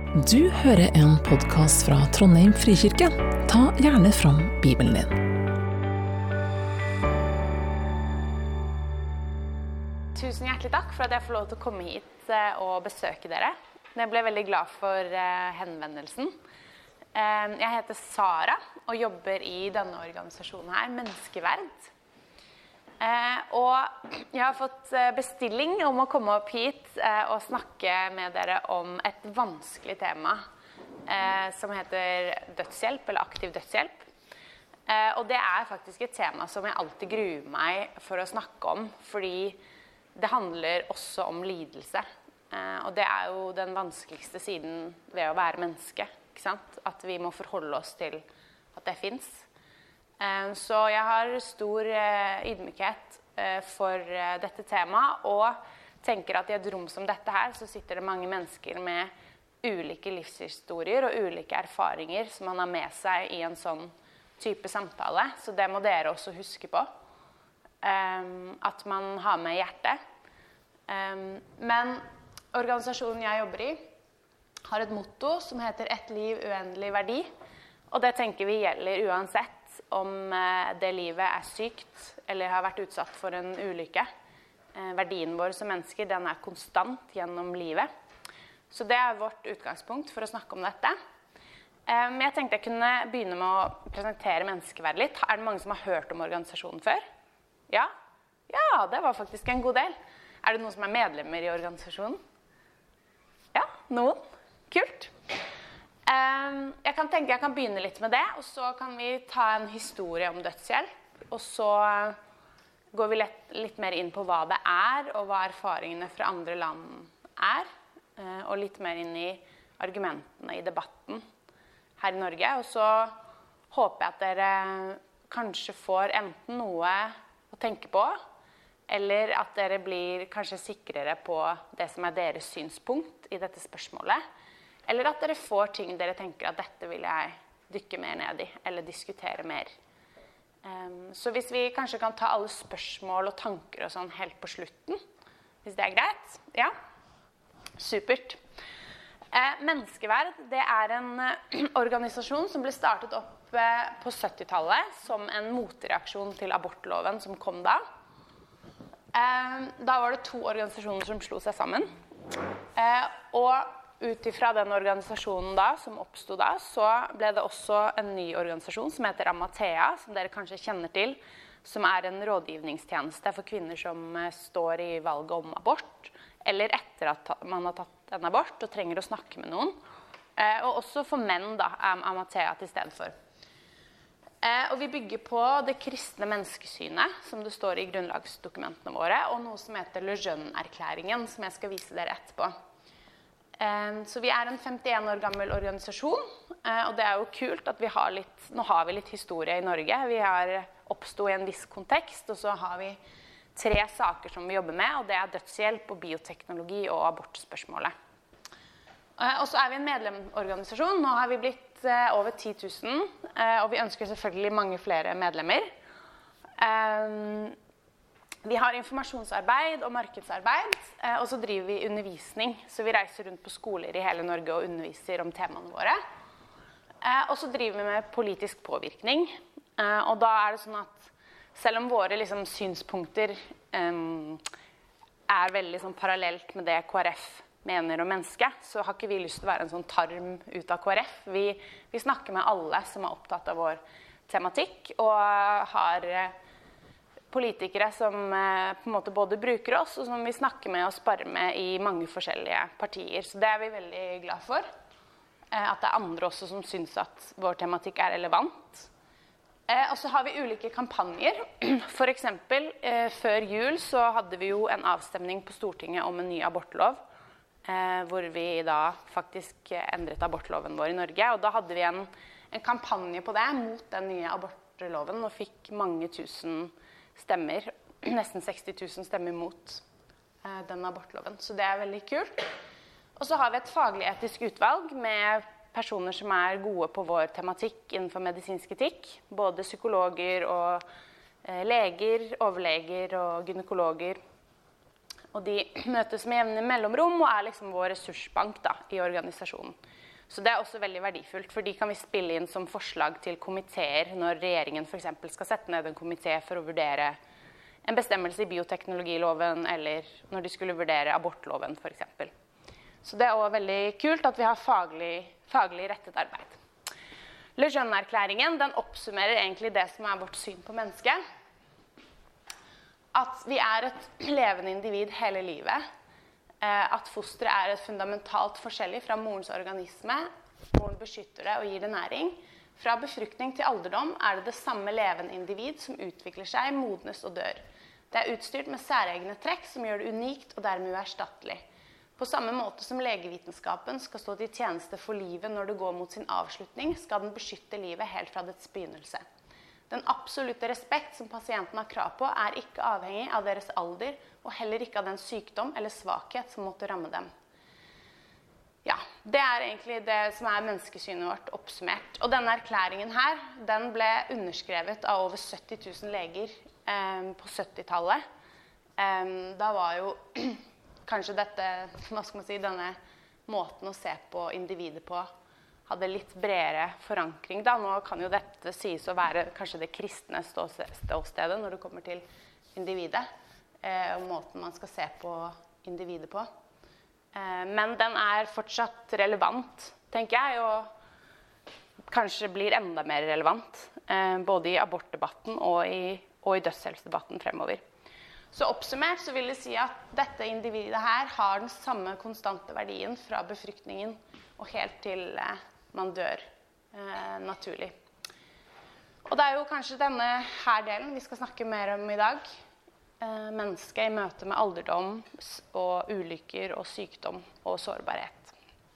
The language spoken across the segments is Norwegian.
Du hører en podcast fra Trondheim Frikirke. Ta gjerne fram Bibelen din. Tusen hjertelig takk for at jeg får lov til å komme hit og besøke dere. Jeg ble veldig glad for henvendelsen. Jeg heter Sara og jobber i denne organisasjonen her, Menneskeverd. Og jeg har fått bestilling om å komme opp hit og snakke med dere om et vanskelig tema som heter dødshjelp, eller aktiv dødshjelp. Og det er faktisk et tema som jeg alltid gruer meg for å snakke om, fordi det handler også om lidelse. Og det er jo den vanskeligste siden ved å være menneske, ikke sant? At vi må forholde oss til at det finnes. Så jeg har stor ydmykhet for dette temaet, og tenker at i et rom som dette her, så sitter det mange mennesker med ulike livshistorier og ulike erfaringer som man har med seg i en sånn type samtale. Så det må dere også huske på, at man har med hjertet. Men organisasjonen jeg jobber i har et motto som heter «Et liv, uendelig verdi», og det tenker vi gjelder uansett om det livet er sykt eller har vært utsatt for en ulykke. Verdien vår som mennesker, den er konstant gjennom livet. Så det er vårt utgangspunkt for å snakke om dette. Men jeg tenkte jeg kunne begynne med å presentere Menneskeverd litt. Er det mange som har hørt om organisasjonen før? Ja? Ja, det var faktisk en god del. Er det noen som er medlemmer i organisasjonen? Ja, noen? Kult. Jeg kan begynne litt med det, og så kan vi ta en historie om dødshjelp, og så går vi litt mer inn på hva det er, og hva erfaringene fra andre land er, og litt mer inn i argumentene i debatten her i Norge. Og så håper jeg at dere kanskje får enten noe å tenke på, eller at dere blir kanskje sikrere på det som er deres synspunkt i dette spørsmålet, eller at dere får ting dere tenker at dette vil jeg dykke mer ned i, eller diskutere mer. Så hvis vi kanskje kan ta alle spørsmål og tanker og sånn helt på slutten, hvis det er greit? Ja? Supert. Menneskeverd, det er en organisasjon som ble startet opp på 70-tallet som en motreaksjon til abortloven som kom da. Da var det 2 organisasjoner som slo seg sammen. Og utifra den organisasjonen da, som oppstod da, så ble det også en ny organisasjon som heter Amathea, som dere kanskje kjenner til, som er en rådgivningstjeneste for kvinner som står i valget om abort, eller etter at man har tatt en abort og trenger å snakke med noen. Og også for menn da, er Amathea til stedet for. Og vi bygger på det kristne menneskesynet, som det står i grunnlagsdokumentene våre, og noe som heter Le Jeune-erklæringen, som jeg skal vise dere etterpå. Så vi er en 51 år gammel organisasjon, og det er jo kult at nå har vi litt historie i Norge. Vi har oppstått i en viss kontekst, og så har vi 3 saker som vi jobber med, og det er dødshjelp og bioteknologi og abortspørsmålet. Og så er vi en medlemsorganisasjon. Nå har vi blitt over 10 000, og vi ønsker selvfølgelig mange flere medlemmer. Vi har informasjonsarbeid og markedsarbeid, og så driver vi undervisning. Så vi reiser rundt på skoler i hele Norge og underviser om temaene våre. Og så driver vi med politisk påvirkning. Og da er det sånn at selv om våre synspunkter er veldig parallelt med det KrF mener om mennesket, så har ikke vi lyst til å være en sånn tarm ut av KrF. Vi snakker med alle som er opptatt av vår tematikk, og har politikere som på en måte både bruker oss, og som vi snakker med og sparer med i mange forskjellige partier. Så det er vi veldig glad for. At det er andre også som synes at vår tematikk er relevant. Og så har vi ulike kampanjer. For eksempel, før jul så hadde vi jo en avstemning på Stortinget om en ny abortlov, hvor vi da faktisk endret abortloven vår i Norge. Og da hadde vi en kampanje på det mot den nye abortloven, og fikk mange tusen stemmer, nesten 60 000 stemmer mot den abortloven. Så det er veldig kult. Og så har vi et faglig etisk utvalg med personer som er gode på vår tematikk innenfor medisinsk etikk. Både psykologer og leger, overleger og gynekologer. Og de møtes med jevne mellomrom og liksom vår ressursbank da, i organisasjonen. Så det også veldig verdifullt, for de kan vi spille inn som forslag til komiteer når regjeringen for eksempel skal sette ned en komité for å vurdere en bestemmelse i bioteknologiloven, eller når de skulle vurdere abortloven for eksempel. Så det også veldig kult at vi har faglig rettet arbeid. Le Jeune-erklæringen, den oppsummerer egentlig det som vårt syn på mennesket. At vi et levende individ hele livet. At fosteret et fundamentalt forskjellig fra morens organisme. Moren beskytter det og gir det næring. Fra befruktning til alderdom det det samme levende individ som utvikler seg, modnes og dør. Det utstyrt med særegne trekk som gjør det unikt og dermed uerstattelig. På samme måte som legevitenskapen skal stå til tjeneste for livet når det går mot sin avslutning, skal den beskytte livet helt fra dets begynnelse. Den absolutte respekt som pasienten har krav på ikke avhengig av deres alder, og heller ikke av den sykdom eller svakhet som måtte ramme dem. Ja, det egentlig det som menneskesynet vårt oppsummert. Og denne erklæringen her, den ble underskrevet av over 70 000 leger på 70-tallet. Da var jo kanskje dette, hva skal man si, denne måten å se på individet på, hadde litt bredere forankring. Da. Nå kan jo dette sies å være kanskje det kristne ståstedet når det kommer til individet, og måten man skal se på individet på. Men den fortsatt relevant, tenker jeg, og kanskje blir enda mer relevant, både i abortdebatten og i dødshjelpsdebatten fremover. Så oppsummert så vil det si at dette individet her har den samme konstante verdien fra befruktningen og helt til man dør naturlig. Og det jo kanskje denne her delen vi skal snakke mer om i dag. Mennesket i møte med alderdom og ulykker og sykdom og sårbarhet.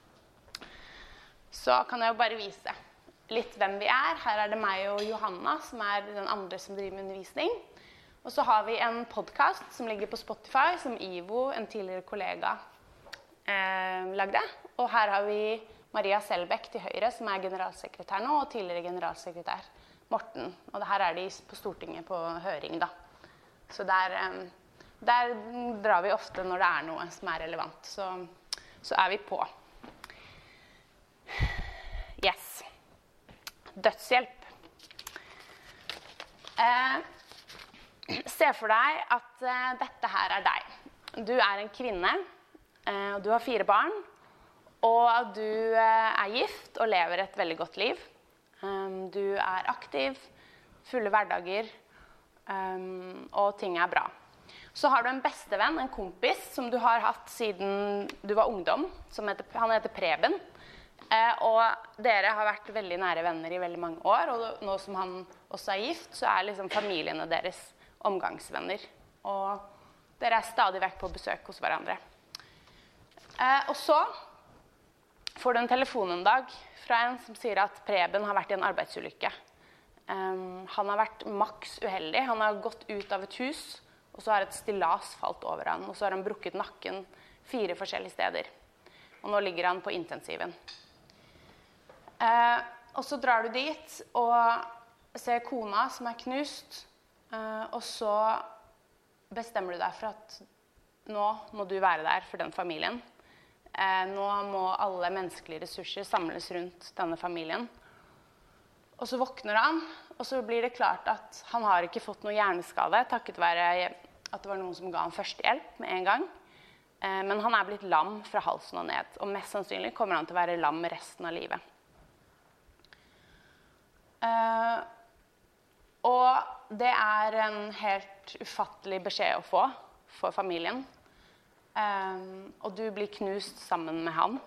Så kan jeg jo bare vise litt hvem vi Her det meg og Johanna, som den andre som driver med undervisning. Og så har vi en podcast som ligger på Spotify, som Ivo, en tidligere kollega, lagde. Og her har vi Maria Selbekk til høyre, som generalsekretær nå, og tidligere generalsekretær Morten. Og det her de på Stortinget på høring, da. Så der drar vi ofte når det noe som relevant. Så vi på. Yes. Dødshjelp. Se for deg at dette her deg. Du en kvinne, og du har 4 barn, og du gift og lever et veldig godt liv. Du aktiv, fulle hverdager, og ting bra. Så har du en bestevenn, en kompis, som du har hatt siden du var ungdom, han heter Preben. Og dere har vært veldig nære venner i veldig mange år, og nå som han også gift, så liksom familiene deres omgangsvenner. Og dere stadig vekk på besøk hos hverandre. Og så får du en telefon en dag fra en som sier at Preben har vært i en arbeidsulykke. Han har vært maks uheldig. Han har gått ut av et hus, og så har et stillas falt over han, og så har han brukket nakken 4 forskjellige steder. Og nå ligger han på intensiven. Og så drar du dit og ser kona som knust, og så bestemmer du deg for at nå må du være der for den familien. Nå må alle menneskelige ressurser samles rundt denne familien. Og så våkner han, og så blir det klart at han har ikke fått noe hjerneskade, takket være at det var noen som ga han førstehjelp med en gang. Men han blitt lam fra halsen og ned, og mest sannsynlig kommer han til å være lam resten av livet. Og det en helt ufattelig beskjed å få for familien. Og du blir knust sammen med han.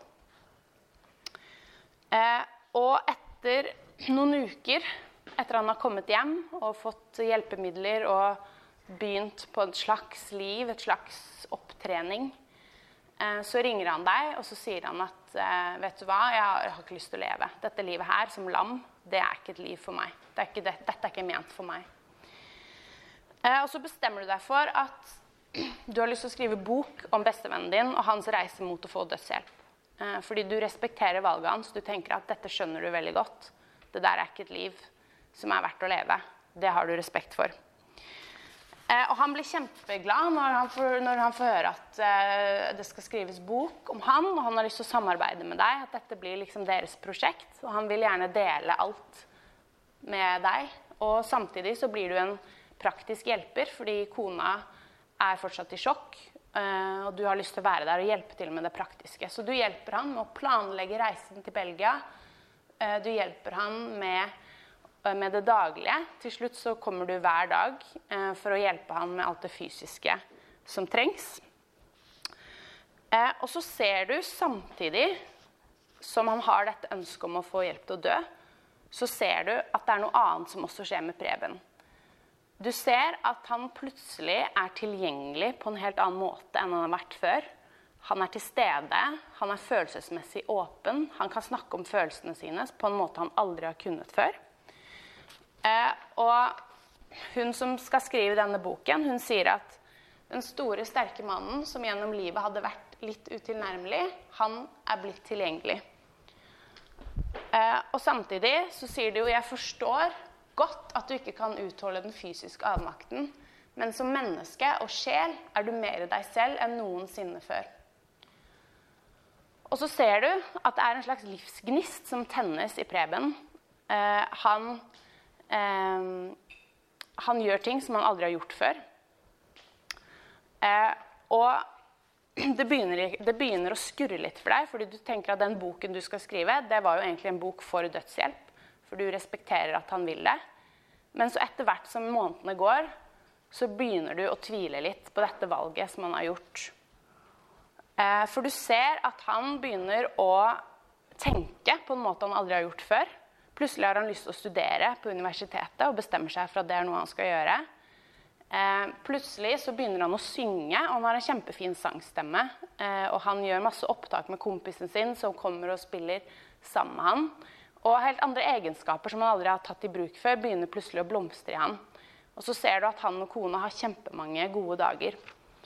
Og etter noen uker, etter han har kommet hjem og fått hjelpemidler og begynt på et slags liv, et slags opptrening, så ringer han deg, og så sier han at vet du hva, jeg har ikke lyst til å leve. Dette livet her som lam, det ikke et liv for meg. Dette ikke ment for meg. Og så bestemmer du deg for at du har lyst til å skrive bok om bestevennen din og hans reise mot å få dødshjelp. Fordi du respekterer valget hans, du tenker at dette skjønner du veldig godt. Det der ikke et liv som verdt å leve. Det har du respekt for. Og han blir kjempeglad når han får høre at det skal skrives bok om han, og han har lyst til å samarbeide med deg, at dette blir liksom deres prosjekt, og han vil gjerne dele alt med deg. Og samtidig så blir du en praktisk hjelper, fordi kona er fortsatt i sjokk, og du har lyst til å være der og hjelpe til med det praktiske. Så du hjelper han med å planlegge reisen til Belgia, du hjelper han med det daglige. Til slutt så kommer du hver dag for å hjelpe han med alt det fysiske som trengs. Og så ser du samtidig som han har dette ønsket om å få hjelp til å dø, så ser du at det er noe annet som også skjer med Preben. Du ser at han plutselig er tilgjengelig på en helt annen måte enn han har vært før. Han er til stede, han er følelsesmessig åpen, han kan snakke om følelsene sine på en måte han aldri har kunnet før. Og hun som skal skrive denne boken, hun sier at den store, sterke mannen som gjennom livet hadde vært litt utilnærmelig, han er blitt tilgjengelig. Og samtidig så sier de jo, jeg forstår godt at du ikke kan utholde den fysiske avmakten, men som menneske og sjel er du mer deg selv enn noensinne før. Og så ser du at det er en slags livsgnist som tennes i Preben. Han gjør ting som han aldri har gjort før. Og det begynner å skurre litt for deg, fordi du tenker at den boken du skal skrive, det var jo egentlig en bok for dødshjelp, for du respekterer at han vil det. Men så etter hvert som månedene går, så begynner du å tvile litt på dette valget som han har gjort. For du ser at han begynner å tenke på en måte han aldri har gjort før. Plutselig har han lyst til å studere på universitetet og bestemmer seg for at det er noe han skal gjøre. Plutselig så begynner han å synge, og han har en kjempefin sangstemme. Og han gjør masse opptak med kompisen sin som kommer og spiller sammen med han. Og helt andre egenskaper som han aldri har tatt i bruk før, begynner plutselig å blomstre i han. Og så ser du at han og kona har kjempemange gode dager.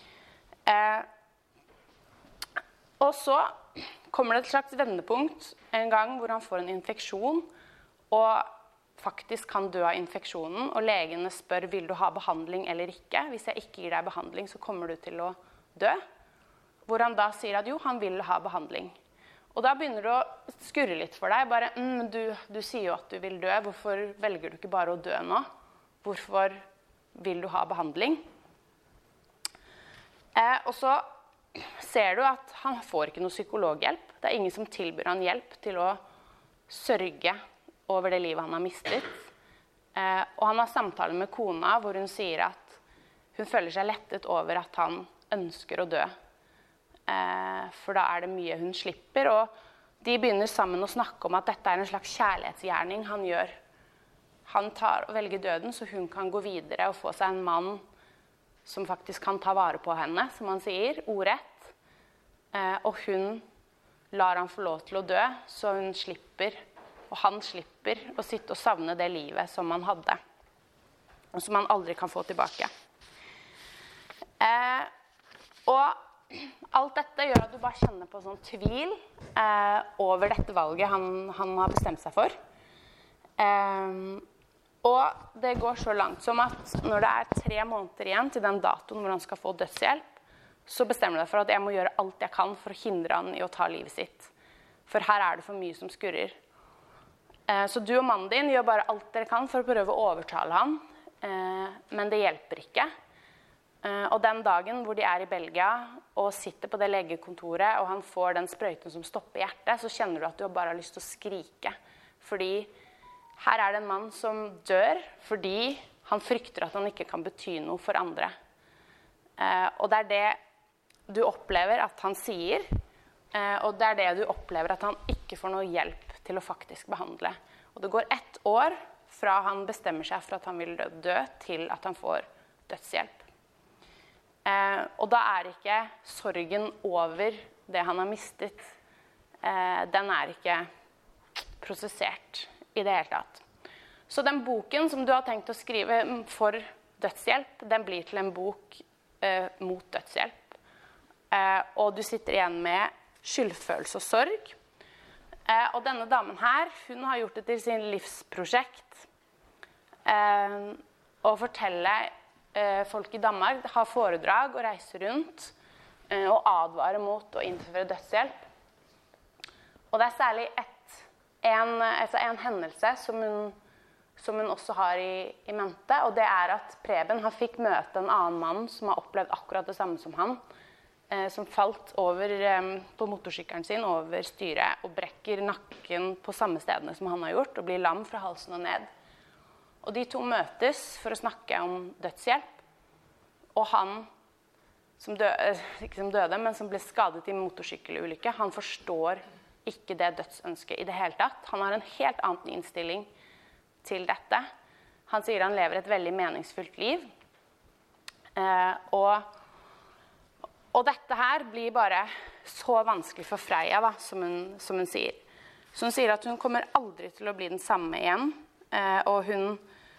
Og så kommer det et slags vendepunkt en gang hvor han får en infeksjon, og faktisk kan dø av infeksjonen, og legene spør, vil du ha behandling eller ikke? Hvis jeg ikke gir deg behandling, så kommer du til å dø. Hvor han da sier at jo, han vil ha behandling. Og da begynner det å skurre litt for deg, bare, du sier jo at du vil dø, hvorfor velger du ikke bare å dø nå? Hvorfor vil du ha behandling? Og så ser du at han får ikke noe psykologhjelp. Det er ingen som tilbyr han hjelp til å sørge over det livet han har mistet. Og han har samtaler med kona hvor hun sier at hun føler seg lettet over at han ønsker å dø. For da er det mye hun slipper, og de begynner sammen å snakke om at dette er en slags kjærlighetsgjerning han gjør. Han velger døden så hun kan gå videre og få seg en mann som faktisk kan ta vare på henne, som han sier, ordrett. Og hun lar han få lov til å dø, så hun slipper, og han slipper å sitte og savne det livet som han hadde, og som han aldri kan få tilbake. Og alt dette gjør at du bare kjenner på sånn tvil over dette valget han har bestemt seg for. Og det går så langt som at når det er 3 måneder igjen til den datoen hvor han skal få dødshjelp, så bestemmer jeg for at jeg må gjøre alt jeg kan for å hindre han i å ta livet sitt. For her er det for mye som skurrer. Så du og mannen din gjør bare alt dere kan for å prøve å overtale han, men det hjelper ikke. Og den dagen hvor de er i Belgia og sitter på det legekontoret, og han får den sprøyten som stopper hjertet, så kjenner du at du bare har lyst til å skrike. Fordi her er det en mann som dør fordi han frykter at han ikke kan bety noe for andre. Og det er det du opplever at han sier, og det er det du opplever at han ikke får noe hjelp til å faktisk behandle. Og det går 1 år fra han bestemmer seg for at han vil dø, til at han får dødshjelp. Og da er ikke sorgen over det han har mistet, den er ikke prosessert i det hele tatt. Så den boken som du har tenkt å skrive for dødshjelp, den blir til en bok mot dødshjelp. Og du sitter igjen med skyldfølelse og sorg. Og denne damen her, hun har gjort det til sin livsprosjekt å fortelle folk i Danmark har foredrag og reiser rundt og advarer mot å innføre dødshjelp. Og det særlig en hendelse som hun også har i mente, og det at Preben han fikk møte en annen mann som har opplevd akkurat det samme som han, som falt over på motorsykkelen sin over styret og brekker nakken på samme stedene som han har gjort, og blir lam fra halsen og ned. Og de to møtes for å snakke om dødshjelp, og han, ikke som døde, men som ble skadet i motorsykkelulykke, han forstår ikke det dødsønsket i det hele tatt. Han har en helt annen innstilling til dette. Han sier han lever et veldig meningsfullt liv, og dette her blir bare så vanskelig for Freya, da, som hun sier. Så hun sier at hun kommer aldri til å bli den samme igjen, og hun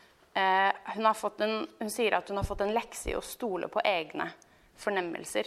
sier at hun har fått en lekse i å stole på egne fornemmelser.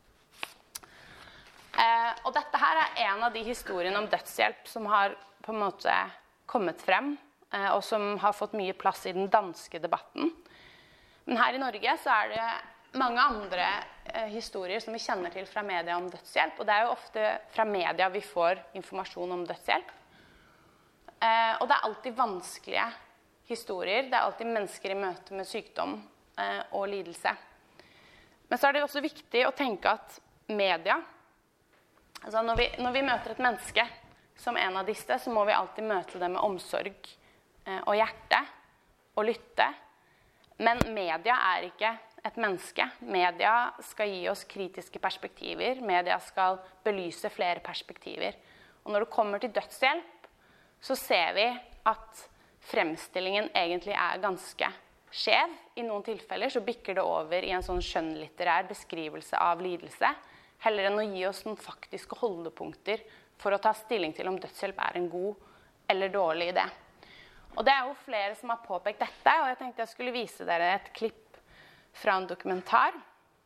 Og dette her en av de historiene om dødshjelp som har på en måte kommet frem, og som har fått mye plass i den danske debatten. Men her i Norge så det mange andre historier som vi kjenner til fra media om dødshjelp, og det jo ofte fra media vi får informasjon om dødshjelp. Og det alltid vanskelige historier, det alltid mennesker i møte med sykdom og lidelse. Men så det også viktig å tenke at media, altså når vi møter et menneske som en av disse, så må vi alltid møte det med omsorg og hjerte og lytte. Men media ikke et menneske. Media skal gi oss kritiske perspektiver. Media skal belyse flere perspektiver. Og når det kommer til dødshjelp, så ser vi at fremstillingen egentlig ganske skjev. I noen tilfeller så bikker det over i en sånn skjønnlitterær beskrivelse av lidelse, heller enn å gi oss noen faktiske holdepunkter for å ta stilling til om dødshjelp en god eller dårlig idé. Og det jo flere som har påpekt dette, og jeg tenkte jeg skulle vise dere et klipp fra en dokumentar.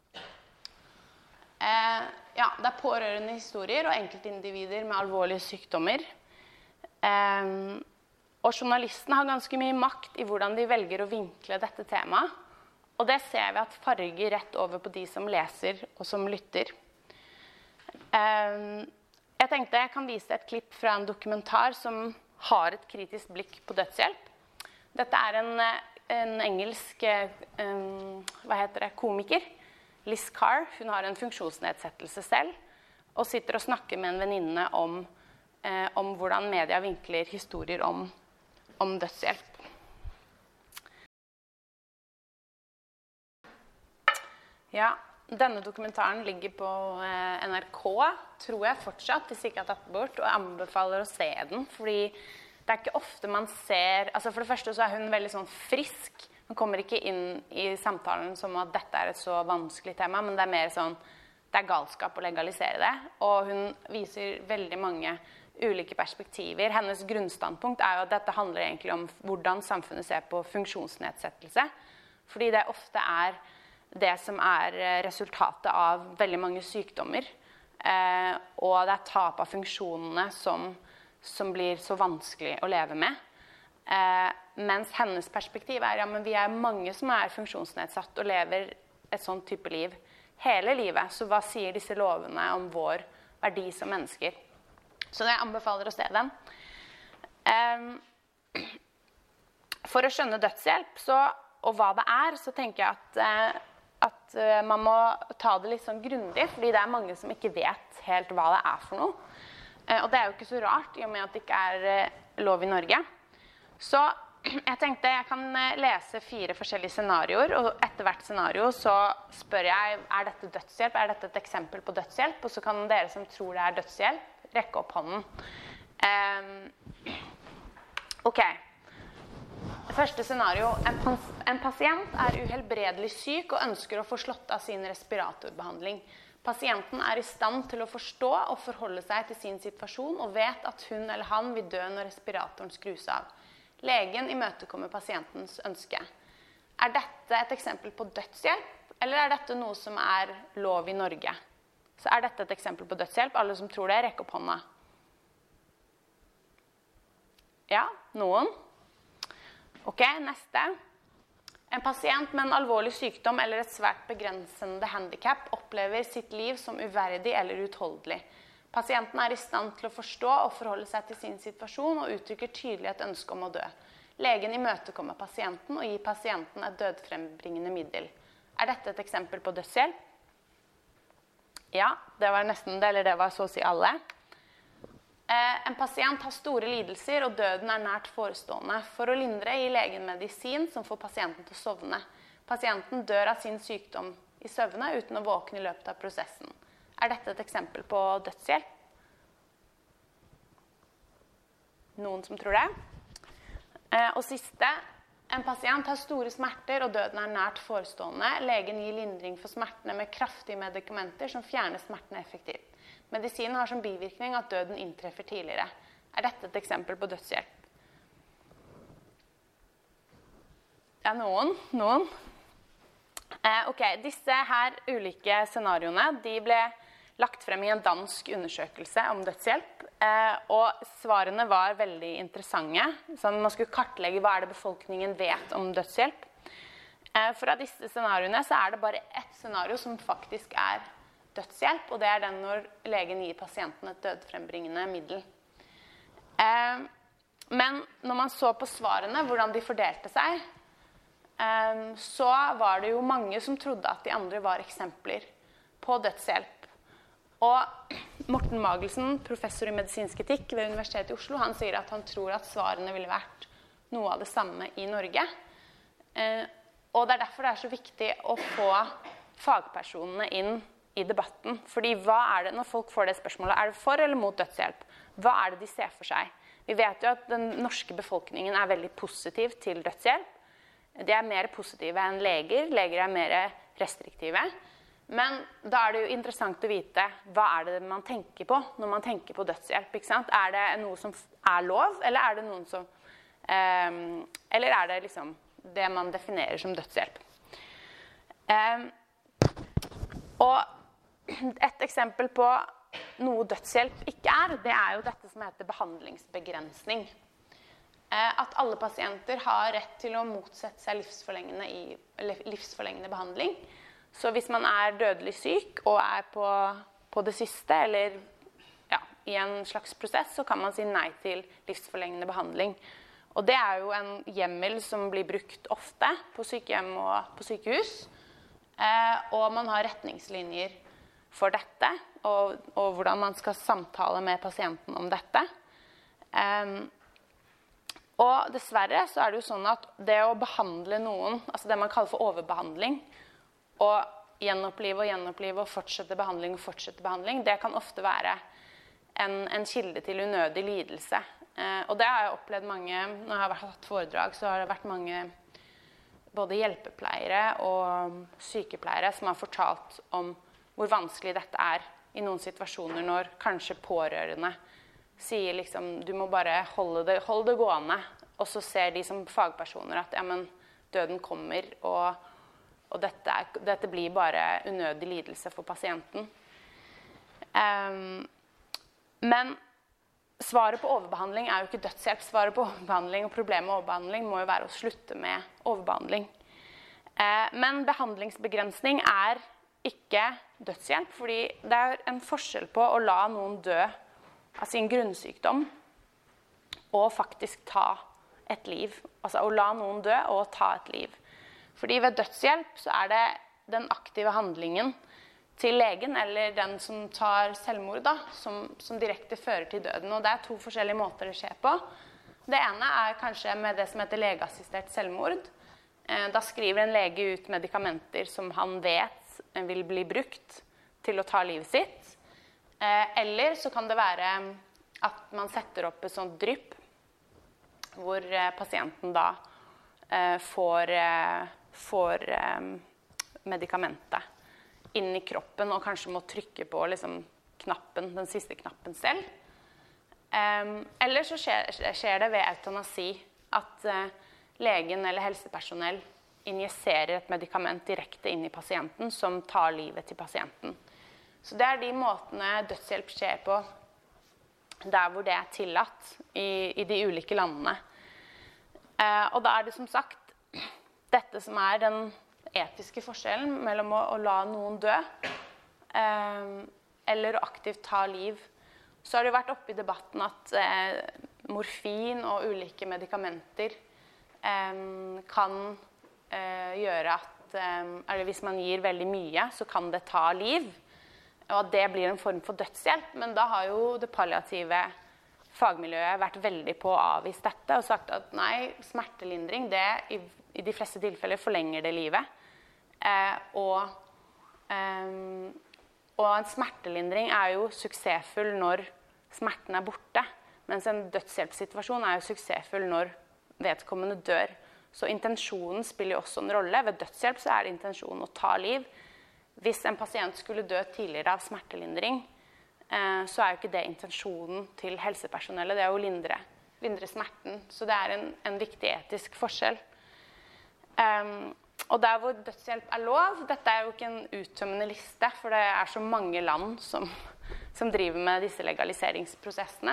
Det pårørende historier og enkeltindivider med alvorlige sykdommer. Og journalistene har ganske mye makt i hvordan de velger å vinkle dette temaet. Og det ser vi at farger rett over på de som leser og som lytter. Jeg tenkte jeg kan vise et klipp fra en dokumentar som har et kritisk blikk på dødshjelp. Dette en engelsk komiker, Liz Carr. Hun har en funksjonsnedsettelse selv, og sitter og snakker med en venninne om hvordan media vinkler historier om dødshjelp. Ja, denne dokumentaren ligger på NRK, tror jeg fortsatt, hvis ikke tatt bort, og jeg anbefaler å se den, fordi det ikke ofte man ser, altså for det første så hun veldig sånn frisk, hun kommer ikke inn i samtalen som at dette et så vanskelig tema, men det mer sånn, det galskap å legalisere det, og hun viser veldig mange ulike perspektiver. Hennes grunnstandpunkt jo at dette handler egentlig om hvordan samfunnet ser på funksjonsnedsettelse, fordi det ofte det som resultatet av veldig mange sykdommer, og det tap av funksjonene som blir så vanskelig å leve med. Mens hennes perspektiv ja, men vi mange som funksjonsnedsatt og lever et sånt type liv hele livet, så hva sier disse lovene om vår verdi som mennesker? Så jeg anbefaler å se den. For å skjønne dødshjelp, og hva det så tenker jeg at man må ta det litt sånn grundig, fordi det mange som ikke vet helt hva det for noe. Og det jo ikke så rart, i og med at det ikke lov i Norge. Så jeg tenkte jeg kan lese 4 forskjellige scenarioer, og etter hvert scenario så spør jeg, dette dødshjelp? Dette et eksempel på dødshjelp? Og så kan dere som tror det dødshjelp, rekke opp hånden. Ok. Første scenario. En pasient uhelbredelig syk og ønsker å få slått av sin respiratorbehandling. Pasienten i stand til å forstå og forholde seg til sin situasjon og vet at hun eller han vil dø når respiratoren skrus av. Legen imøtekommer pasientens ønske. Dette et eksempel på dødshjelp, eller dette noe som lov i Norge? Så dette et eksempel på dødshjelp? Alle som tror det, rekk opp hånda. Ja, noen. Ok, neste. En pasient med en alvorlig sykdom eller et svært begrensende handicap opplever sitt liv som uverdig eller utholdelig. Pasienten er i stand til å forstå og forholde seg til sin situasjon og uttrykker tydelig et ønske om å dø. Legen imøtekommer pasienten og gir pasienten et dødfrembringende middel. Er dette et eksempel på dødshjelp? Ja, det var nesten det, eller det var så å si alle. En pasient har store lidelser, og døden er nært forestående. For å lindre gir legen medisin som får pasienten til å sovne. Pasienten dør av sin sykdom i søvne uten å våkne i løpet av prosessen. Er dette et eksempel på dødshjelp? Noen som tror det? Og siste, en pasient har store smerter, og døden er nært forestående. Legen gir lindring for smertene med kraftige medikamenter som fjerner smertene effektivt. Medisinen har som bivirkning at døden inntreffer tidligere. Er dette et eksempel på dødshjelp? Ja, noen. Ok, disse her ulike scenarioene, de ble lagt frem i en dansk undersøkelse om dødshjelp, og svarene var veldig interessante. Så man skulle kartlegge hva er det befolkningen vet om dødshjelp. Fra disse scenarioene så er det bare ett scenario som faktisk er dødshjelp, og det er den når legen gir pasienten et dødfrembringende middel. Men når man så på svarene, hvordan de fordelte seg, så var det jo mange som trodde at de andre var eksempler på dødshjelp. Og Morten Magelsen, professor i medisinsk etikk ved Universitetet i Oslo, han sier at han tror at svarene ville vært noe av det samme i Norge. Og det er derfor det er så viktig å få fagpersonene inn i debatten. Fordi hva er det, når folk får det spørsmålet, er det for eller mot dødshjelp? Hva er det de ser for seg? Vi vet jo at den norske befolkningen er veldig positiv til dødshjelp. De er mer positive enn leger. Leger er mer restriktive. Men da er det jo interessant å vite hva er det man tenker på når man tenker på dødshjelp, ikke sant? Er det noe som er lov, eller er det noen som eller er det liksom det man definerer som dødshjelp? Og et eksempel på noe dødshjelp ikke er, det er jo dette som heter behandlingsbegrensning. At alle pasienter har rett til å motsette seg livsforlengende behandling. Så hvis man er dødelig syk og er på det siste, eller ja, i en slags prosess, så kan man si nei til livsforlengende behandling. Og det er jo en hjemmel som blir brukt ofte på sykehjem og på sykehus. Og man har retningslinjer for dette, og hvordan man skal samtale med pasienten om dette. Og dessverre så er det jo sånn at det å behandle noen, altså det man kaller for overbehandling, og gjenopplive og fortsette behandling, det kan ofte være en kilde til unødig lidelse. Og det har jeg opplevd mange, når jeg har hatt foredrag, så har det vært mange både hjelpepleiere og sykepleiere som har fortalt om hvor vanskelig dette er i noen situasjoner når kanskje pårørende sier liksom, du må bare holde det gående, og så ser de som fagpersoner at ja, men døden kommer, og dette blir bare unødig lidelse for pasienten. Men svaret på overbehandling er jo ikke dødshjelp. Svaret på overbehandling og problemet med overbehandling må jo være å slutte med overbehandling. Men behandlingsbegrensning er ikke dødshjelp, fordi det er en forskjell på å la noen dø av sin grunnsykdom og faktisk ta et liv. Altså å la noen dø og ta et liv. Fordi ved dødshjelp så er det den aktive handlingen til legen, eller den som tar selvmord, da, som direkte fører til døden. Og det er to forskjellige måter det skjer på. Det ene er kanskje med det som heter legeassistert selvmord. Da skriver en lege ut medikamenter som han vet vil bli brukt til å ta livet sitt. Eller så kan det være at man setter opp et sånt drypp, hvor pasienten da får medikamentet inn i kroppen, og kanskje må trykke på liksom, den siste knappen selv. Eller så skjer det ved eutanasi, at legen eller helsepersonell injiserer et medikament direkte inn i pasienten, som tar livet til pasienten. Så det er de måtene dødshjelp skjer på, der hvor det er tillatt i de ulike landene. Og da er det som sagt dette som den etiske forskjellen mellom å la noen dø, eller å aktivt ta liv. Så har det vært oppe i debatten at morfin og ulike medikamenter kan gjøre at eller hvis man gir veldig mye, så kan det ta liv, og at det blir en form for dødshjelp. Men da har jo det palliative fagmiljøet vært veldig på å avvise dette, og sagt at nei, smertelindring, det i de fleste tilfeller forlenger det livet. Og en smertelindring jo suksessfull når smerten borte, mens en dødshjelpssituasjon jo suksessfull når vedkommende dør. Så intensjonen spiller jo også en rolle. Ved dødshjelp så det intensjonen å ta liv. Hvis en pasient skulle dø tidligere av smertelindring, så jo ikke det intensjonen til helsepersonellet. Det jo å lindre smerten. Så det en viktig etisk forskjell. Og der hvor dødshjelp lov, dette jo ikke en uttømmende liste, for det så mange land som driver med disse legaliseringsprosessene.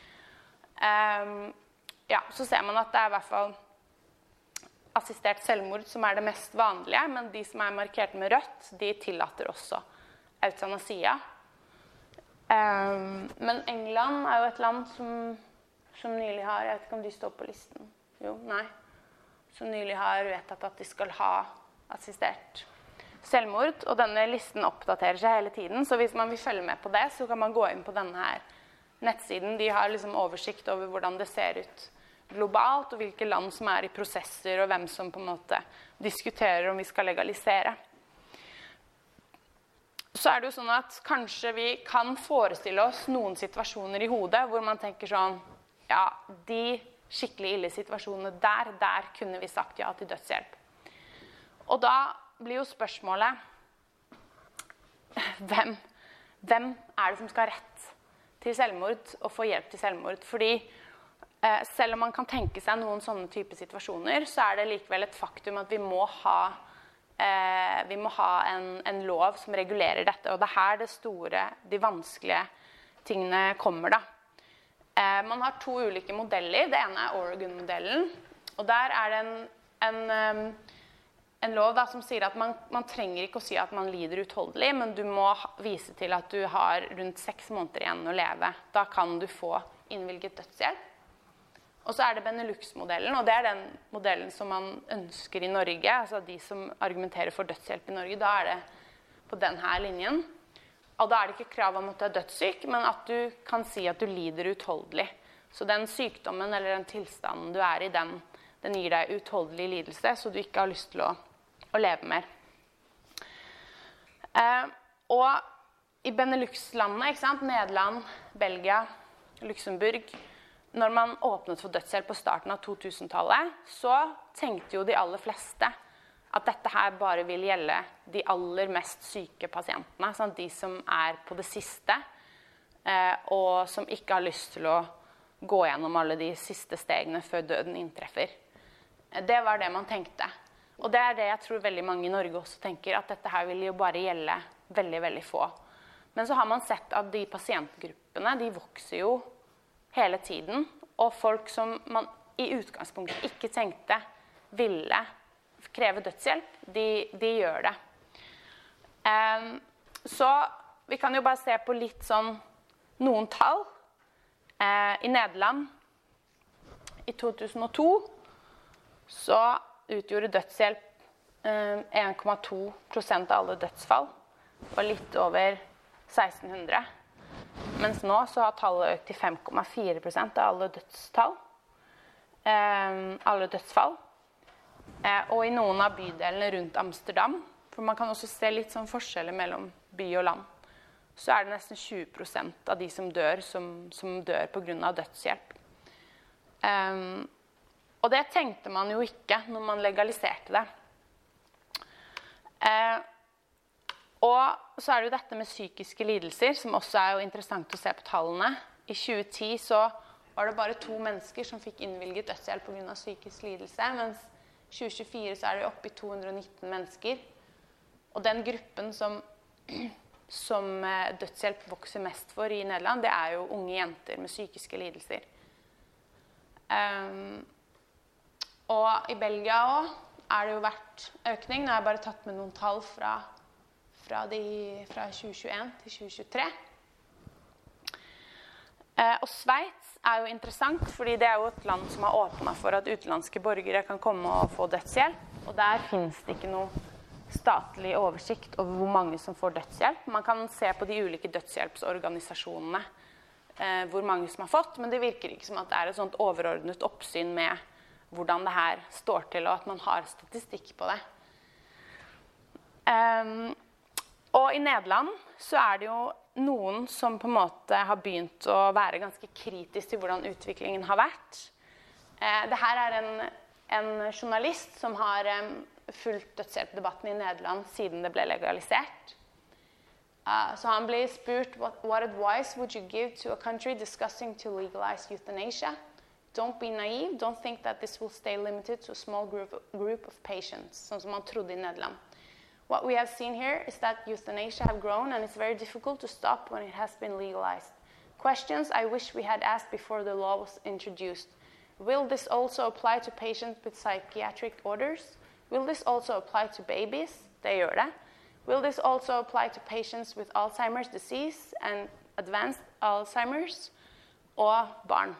Ja, så ser man at det i hvert fall assistert selvmord som det mest vanlige, men de som markert med rødt, de tillater også eutanasia. Men England jo et land som nylig har, jeg vet ikke om de står på listen, jo, nei, som nylig har vedtatt at de skal ha assistert selvmord, og denne listen oppdaterer seg hele tiden, så hvis man vil følge med på det, så kan man gå inn på denne her nettsiden. De har liksom oversikt over hvordan det ser ut globalt, og hvilke land som i prosesser, og hvem som på en måte diskuterer om vi skal legalisere. Så det jo sånn at kanskje vi kan forestille oss noen situasjoner i hodet, hvor man tenker sånn, ja, de skikkelig ille situasjonene der kunne vi sagt ja til dødshjelp. Og da blir jo spørsmålet, hvem det som skal ha rett til selvmord, og få hjelp til selvmord? Fordi selv om man kan tenke seg noen sånne type situasjoner, så det likevel et faktum at vi må ha en lov som regulerer dette, og det her det store, de vanskelige tingene kommer da. Man har to ulike modeller. Det ene Oregon-modellen, og der det en lov da, som sier at man trenger ikke å si at man lider utholdelig, men du må vise til at du har rundt 6 måneder igjen å leve. Da kan du få innvilget dødshjelp. Og så det Benelux-modellen, og det den modellen som man ønsker i Norge, altså de som argumenterer for dødshjelp i Norge, da det på denne linjen. Og da det ikke krav om at du dødssyk, men at du kan si at du lider utholdelig. Så den sykdommen eller den tilstanden du i, den gir deg utholdelig lidelse, så du ikke har lyst til å leve mer. Og i Benelux-landene, ikke sant? Nederland, Belgia, Luxemburg, når man åpnet for dødshjelp på starten av 2000-tallet, så tenkte jo de aller fleste at dette her bare vil gjelde de aller mest syke pasientene, sånn, de som på det siste, og som ikke har lyst til å gå gjennom alle de siste stegene før døden inntreffer. Det var det man tenkte. Og det det jeg tror veldig mange i Norge også tenker, at dette her vil jo bare gjelde veldig, veldig få. Men så har man sett at de pasientgruppene, de vokser jo hele tiden, og folk som man i utgangspunktet ikke tenkte ville kreve dødshjelp, de gjør det. Så vi kan jo bare se på litt sånn noen tall. I Nederland i 2002 så utgjorde dødshjelp 1,2% av alle dødsfall, og litt over 1600. Mens nå så har tallet økt til 5,4% av alle dødsfall. Og i noen av bydelene rundt Amsterdam, for man kan også se litt sånn forskjeller mellom by og land, så det nesten 20% av de som dør på grunn av dødshjelp. Og det tenkte man jo ikke når man legaliserte det. Og så det jo dette med psykiske lidelser, som også jo interessant å se på tallene. I 2010 så var det bare 2 mennesker som fikk innvilget dødshjelp på grunn av psykisk lidelse, mens i 2024 så det oppe i 219 mennesker. Og den gruppen som dødshjelp vokser mest for i Nederland, det jo unge jenter med psykiske lidelser. Og i Belgia også det jo vært økning. Nå har jeg bare tatt med noen tall fra 2021 til 2023. Og Sveits er jo interessant, fordi det er jo et land som har åpnet for at utenlandske borgere kan komme og få dødshjelp. Og der finnes det ikke noe statlig oversikt over hvor mange som får dødshjelp. Man kan se på de ulike dødshjelpsorganisasjonene hvor mange som har fått, men det virker ikke som at det er et sånt overordnet oppsyn med hvordan det her står til, og at man har statistikk på det. Og i Nederland så er det jo noen som på en måte har begynt å være ganske kritisk til hvordan utviklingen har vært. Det her er en journalist som har fulgt dødshjelpdebatten i Nederland siden det ble legalisert. Så han blir spurt, what advice would you give to a country discussing to legalize euthanasia? Don't be naive, don't think that this will stay limited to a small group of patients, sånn som man trodde i Nederland. What we have seen here is that euthanasia have grown and it's very difficult to stop when it has been legalized. Questions I wish we had asked before the law was introduced. Will this also apply to patients with psychiatric orders? Will this also apply to babies? Det gjør det. Will this also apply to patients with Alzheimer's disease and advanced Alzheimer's? Og barn.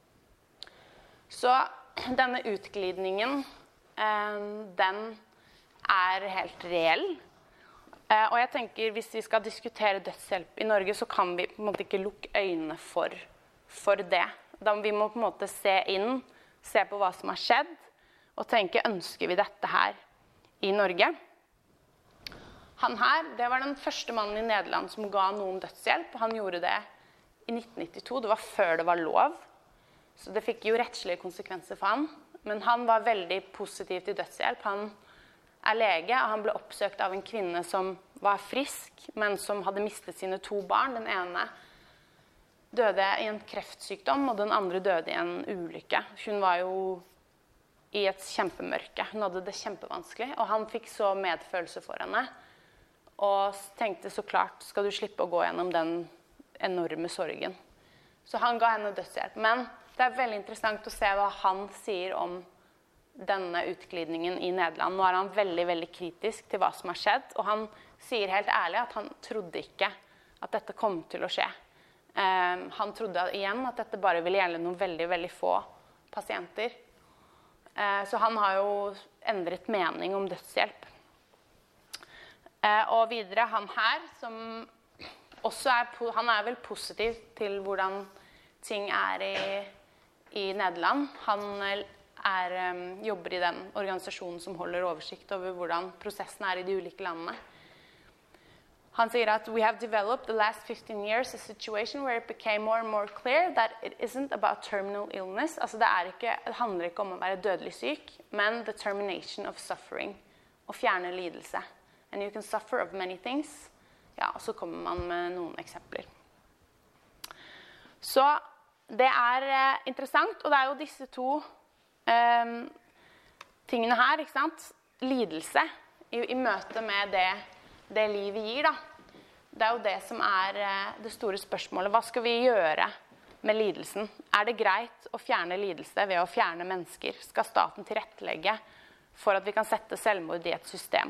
Så denne utglidningen, den helt reell. Og jeg tenker, hvis vi skal diskutere dødshjelp i Norge, så kan vi på en måte ikke lukke øynene for det. Vi må på en måte se inn, se på hva som har skjedd, og tenke, ønsker vi dette her i Norge? Han her, det var den første mannen i Nederland som ga noen dødshjelp. Han gjorde det i 1992, det var før det var lov. Så det fikk jo rettslige konsekvenser for han. Men han var veldig positiv til dødshjelp. Han er lege, og han ble oppsøkt av en kvinne som var frisk, men som hadde mistet sine 2 barn. Den ene døde i en kreftsykdom, og den andre døde i en ulykke. Hun var jo i et kjempemørke. Hun hadde det kjempevanskelig, og han fikk så medfølelse for henne. Og tenkte så klart, skal du slippe å gå gjennom den enorme sorgen. Så han ga henne dødshjelp. Men det er veldig interessant å se hva han sier om denne utglidningen i Nederland. Nå er han veldig, veldig kritisk til hva som har skjedd, og han sier helt ærlig at han trodde ikke at dette kom til å skje. Han trodde igjen at dette bare ville gjelde noen veldig, veldig få pasienter. Så han har jo endret mening om dødshjelp. Og videre, han her, som også han er vel positiv til hvordan ting er i Nederland. Han jobber i den organisasjonen som holder oversikt over hvordan prosessen er i de ulike landene. Han sier at we have developed the last 15 years a situation where it became more and more clear that it isn't about terminal illness. Altså det handler ikke om å være dødelig syk, men the termination of suffering, å fjerne lidelse. And you can suffer of many things. Ja, og så kommer man med noen eksempler. Så det er interessant, og det er jo disse 2 tingene her, ikke sant? Lidelse i møte med det livet gir, da. Det er jo det som er det store spørsmålet. Hva skal vi gjøre med lidelsen? Er det greit å fjerne lidelse ved å fjerne mennesker? Skal staten tilrettelegge for at vi kan sette selvmord i et system?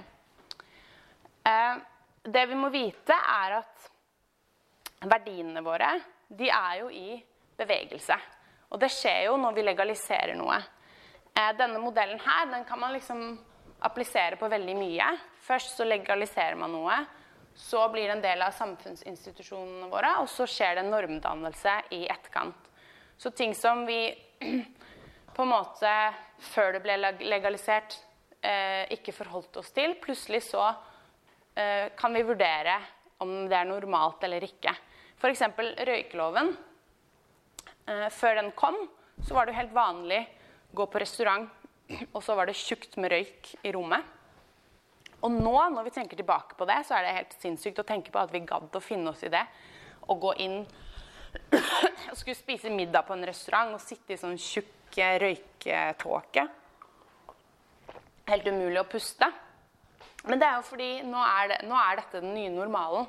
Det vi må vite er at verdiene våre, de er jo i bevegelse. Og det skjer jo når vi legaliserer noe. Denne modellen her, den kan man liksom applisere på veldig mye. Først så legaliserer man noe, så blir det en del av samfunnsinstitusjonene våre, og så skjer det normdannelse i etterkant. Så ting som vi på en måte, før det ble legalisert, ikke forholdt oss til, plutselig så kan vi vurdere om det er normalt eller ikke. For eksempel røykeloven. Før den kom, så var det helt vanlig å gå på restaurant, og så var det tjukt med røyk i rommet. Og nå, når vi tenker tilbake på det, så er det helt sinnssykt å tenke på at vi gadd å finne oss i det, og gå inn og skulle spise middag på en restaurant, og sitte i sånn tjukk røyketåke. Helt umulig å puste. Men det er jo fordi nå er dette den nye normalen.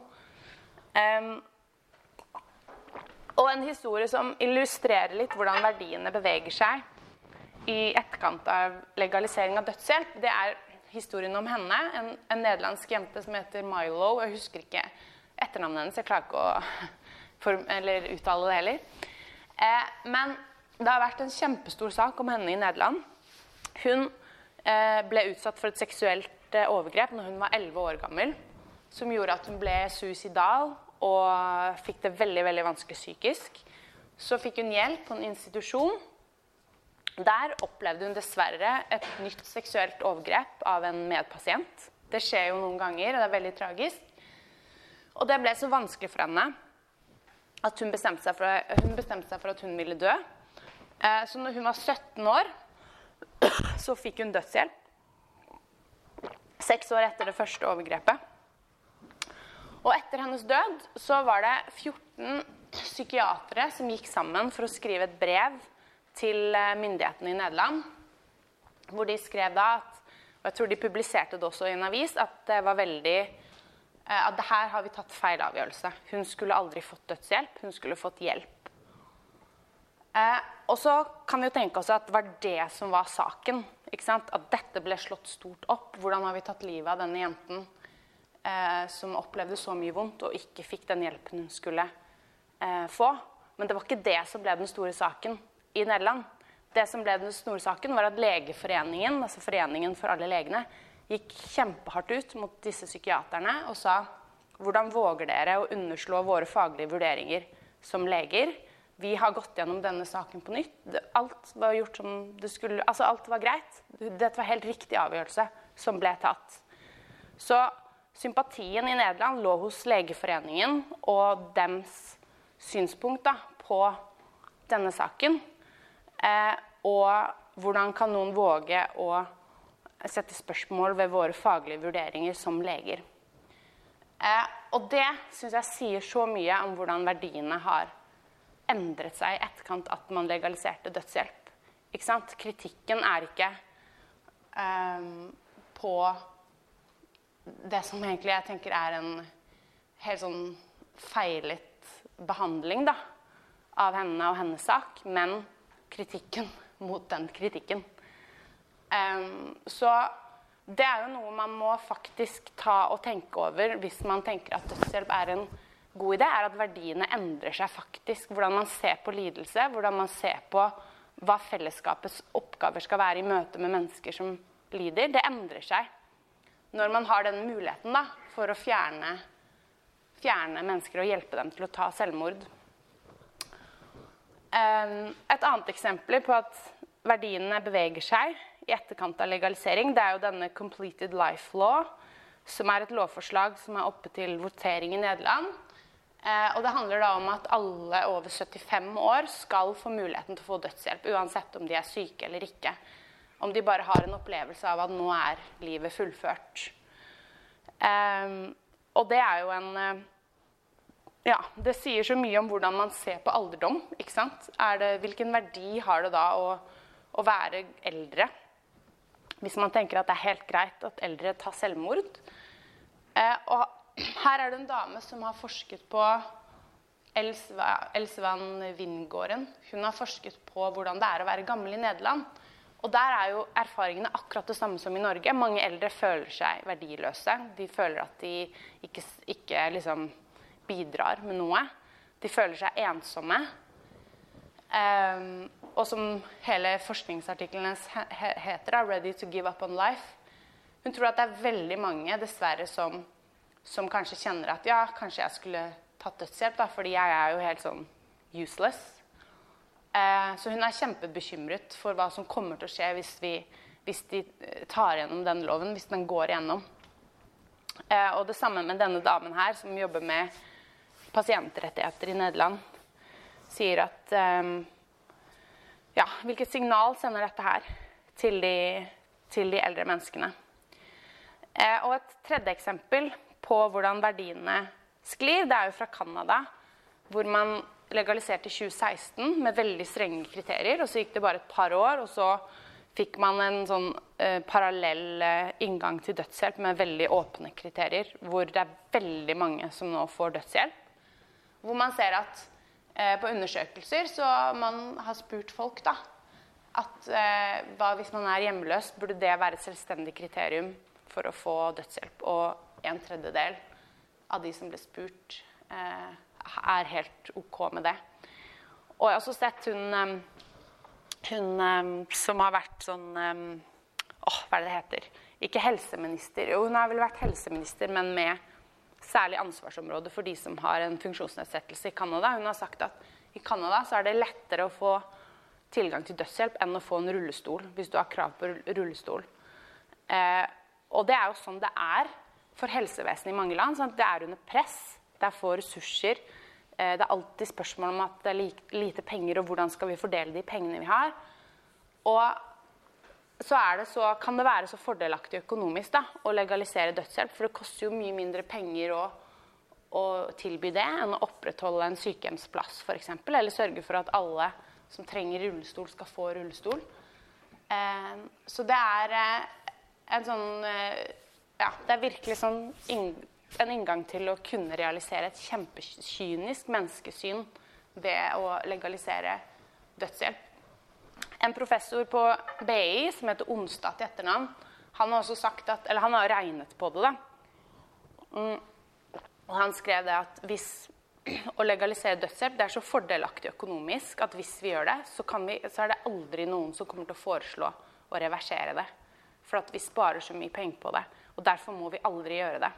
Og en historie som illustrerer litt hvordan verdiene beveger seg i etterkant av legalisering av dødshjelp, det historien om henne, en nederlandsk jente som heter Milo. Jeg husker ikke etternavnet hennes, jeg klarer ikke å uttale det heller. Men det har vært en kjempestor sak om henne i Nederland. Hun ble utsatt for et seksuelt overgrep når hun var 11 år gammel, som gjorde at hun ble suicidal og fikk det veldig, veldig vanskelig psykisk. Så fikk hun hjelp på en institusjon. Der opplevde hun dessverre et nytt seksuelt overgrep av en medpasient. Det skjer jo noen ganger, og det veldig tragisk. Og det ble så vanskelig for henne at hun bestemte seg for at hun ville dø. Så når hun var 17 år, så fikk hun dødshjelp. 6 år etter det første overgrepet. Og etter hennes død så var det 14 psykiatere som gikk sammen for å skrive et brev til myndighetene i Nederland, hvor de skrev da og jeg tror de publiserte det også i en avis, at det var at her har vi tatt feil avgjørelse. Hun skulle aldri fått dødshjelp, hun skulle fått hjelp. Og så kan vi jo tenke oss at det var det som var saken, ikke sant? At dette ble slått stort opp. Hvordan har vi tatt livet av denne jenten som opplevde så mye vondt og ikke fikk den hjelpen hun skulle få? Men det var ikke det som ble den store saken i Nederland. Det som ble den store saken var at Legeforeningen, altså Foreningen for alle legene, gikk kjempehardt ut mot disse psykiaterne og sa, hvordan våger dere å underslå våre faglige vurderinger som leger? Vi har gått gjennom denne saken på nytt. Alt var gjort som det skulle, altså alt var greit. Dette var helt riktig avgjørelse som ble tatt. Så sympatien i Nederland lå hos Legeforeningen og dems synspunkt da, på denne saken. Og hvordan kan noen våge å sette spørsmål ved våre faglige vurderinger som leger. Og det synes jeg sier så mye om hvordan verdiene har endret seg i etterkant at man legaliserte dødshjelp. Ikke sant? Kritikken ikke på det som egentlig jeg tenker en helt sånn feilet behandling da, av henne og hennes sak, men kritikken mot den kritikken. Så det jo noe man må faktisk ta og tenke over hvis man tenker at dødshjelp en god idé, at verdiene endrer seg faktisk. Hvordan man ser på lidelse, hvordan man ser på hva fellesskapets oppgaver skal være i møte med mennesker som lider. Det endrer seg når man har den muligheten da, for å fjerne mennesker og hjelpe dem til å ta selvmord. Et annet eksempel på at verdiene beveger seg i etterkant av legalisering, det jo denne Completed Life Law, som et lovforslag som oppe til votering i Nederland. Og det handler da om at alle over 75 år skal få muligheten til å få dødshjelp, uansett om de syke eller ikke. Om de bare har en opplevelse av at nå livet fullført. Og det jo ja, det sier så mye om hvordan man ser på alderdom, ikke sant? Hvilken verdi har det da å være eldre? Hvis man tenker at det helt greit at eldre tar selvmord. Og her det en dame som har forsket på Else van Vingården. Hun har forsket på hvordan det å være gammel i Nederland. Og der jo erfaringene akkurat det samme som i Norge. Mange eldre føler seg verdiløse. De føler at de ikke liksom bidrar med noe. De føler seg ensomme. Og som hele forskningsartiklene heter, Ready to give up on life. Hun tror at det veldig mange, dessverre, som kanskje kjenner at ja, kanskje jeg skulle tatt dødshjelp, da, fordi jeg jo helt sånn useless. Så hun kjempebekymret for hva som kommer til å skje hvis de tar gjennom den loven, hvis den går gjennom. Og det samme med denne damen her, som jobber med pasientrettigheter i Nederland, sier at ja, hvilket signal sender dette her til de eldre menneskene. Og et tredje eksempel på hvordan verdiene sklir, det jo fra Kanada, hvor man legaliserte i 2016 med veldig strenge kriterier, og så gikk det bare et par år, og så fikk man en sånn parallell inngang til dødshjelp med veldig åpne kriterier, hvor det veldig mange som nå får dødshjelp. Hvor man ser at på undersøkelser så man har spurt folk da, at hvis man hjemløs, burde det være et selvstendig kriterium for å få dødshjelp. Og 1/3 av de som ble spurt helt ok med det. Og jeg har også sett hun som har vært sånn, hva det heter? Ikke helseminister, jo hun har vel vært helseminister, men med særlig ansvarsområde for de som har en funksjonsnedsettelse i Kanada. Hun har sagt at i Kanada så det lettere å få tilgang til dødshjelp enn å få en rullestol, hvis du har krav på rullestol. Og det jo sånn det for helsevesenet i mange land, sånn at det under press, det få ressurser, det alltid spørsmål om at det lite penger, og hvordan skal vi fordele de pengene vi har. Og så kan det være så fordelaktig økonomisk da, å legalisere dødshjelp, for det koster jo mye mindre penger å tilby det enn å opprettholde en sykehjemsplass, for eksempel, eller sørge for at alle som trenger rullestol skal få rullestol. Så det en sånn, det virkelig sånn en inngang til å kunne realisere et kjempekynisk menneskesyn ved å legalisere dødshjelp. En professor på BI som heter Onstat i etternavn, han har også sagt at, eller han har regnet på det da, og han skrev det at hvis å legalisere dødshjelp, det så fordelaktig økonomisk at hvis vi gjør det, så det aldri noen som kommer til å foreslå å reversere det. For at vi sparer så mye penger på det, og derfor må vi aldri gjøre det.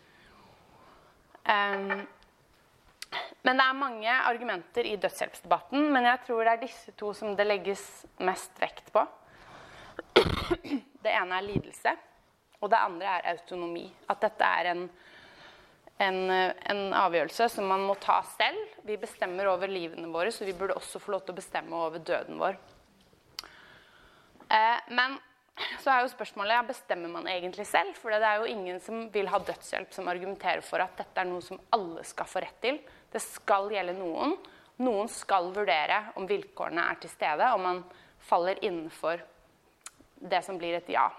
Men det mange argumenter i dødshjelpsdebatten, men jeg tror det disse to som det legges mest vekt på. Det ene lidelse, og det andre autonomi. At dette en avgjørelse som man må ta selv. Vi bestemmer over livene våre, så vi burde også få lov til å bestemme over døden vår. Men så jo spørsmålet, bestemmer man egentlig selv? For det jo ingen som vil ha dødshjelp som argumenterer for at dette noe som alle skal få rett til. Det skal gjelde noen. Noen skal vurdere om vilkårene til stede, om man faller innenfor det som blir et ja.